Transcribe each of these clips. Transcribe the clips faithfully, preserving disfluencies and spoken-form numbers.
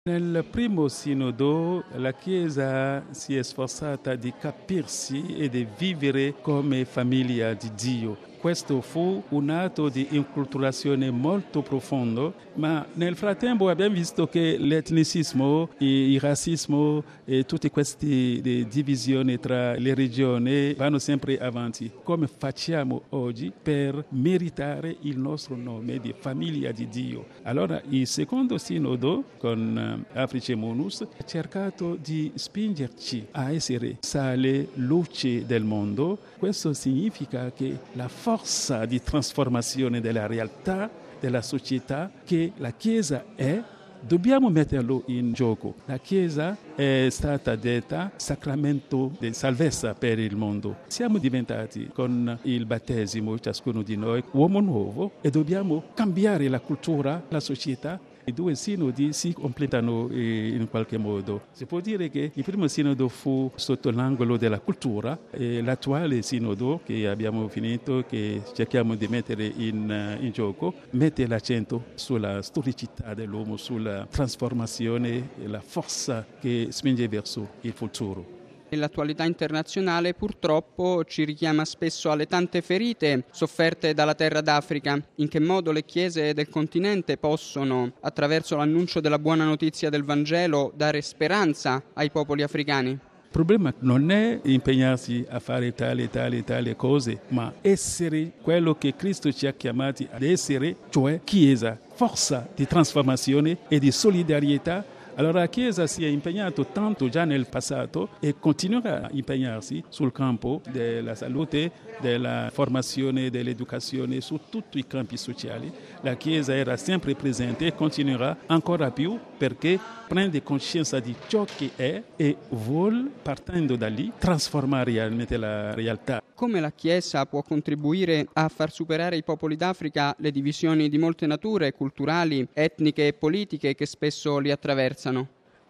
Nel primo sinodo la Chiesa si è sforzata di capirsi e di vivere come famiglia di Dio. Questo fu un atto di inculturazione molto profondo, ma nel frattempo abbiamo visto che l'etnicismo, il razzismo e tutte queste divisioni tra le regioni vanno sempre avanti. Come facciamo oggi per meritare il nostro nome di famiglia di Dio? Allora il secondo sinodo con Africe Monus ha cercato di spingerci a essere sale, luce del mondo. Questo significa che la forza di trasformazione della realtà, della società che la Chiesa è, dobbiamo metterlo in gioco. La Chiesa è stata detta sacramento di salvezza per il mondo. Siamo diventati con il battesimo, ciascuno di noi, uomo nuovo e dobbiamo cambiare la cultura, la società. I due sinodi si completano in qualche modo. Si può dire che il primo sinodo fu sotto l'angolo della cultura e l'attuale sinodo che abbiamo finito, che cerchiamo di mettere in, in gioco, mette l'accento sulla storicità dell'uomo, sulla trasformazione e la forza che spinge verso il futuro. L'attualità internazionale purtroppo ci richiama spesso alle tante ferite sofferte dalla terra d'Africa. In che modo le chiese del continente possono, attraverso l'annuncio della buona notizia del Vangelo, dare speranza ai popoli africani? Il problema non è impegnarsi a fare tale, tale, tale cose, ma essere quello che Cristo ci ha chiamati ad essere, cioè Chiesa, forza di trasformazione e di solidarietà. Allora la Chiesa si è impegnata tanto già nel passato e continuerà a impegnarsi sul campo della salute, della formazione, dell'educazione, su tutti i campi sociali. La Chiesa era sempre presente e continuerà ancora più perché prende coscienza di ciò che è e vuole, partendo da lì, trasformare realmente la realtà. Come la Chiesa può contribuire a far superare ai popoli d'Africa le divisioni di molte nature, culturali, etniche e politiche che spesso li attraversano?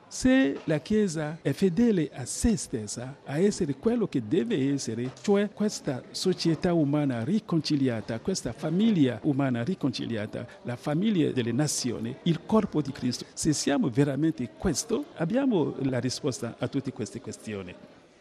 Se la Chiesa è fedele a se stessa, a essere quello che deve essere, cioè questa società umana riconciliata, questa famiglia umana riconciliata, la famiglia delle nazioni, il corpo di Cristo, se siamo veramente questo, abbiamo la risposta a tutte queste questioni.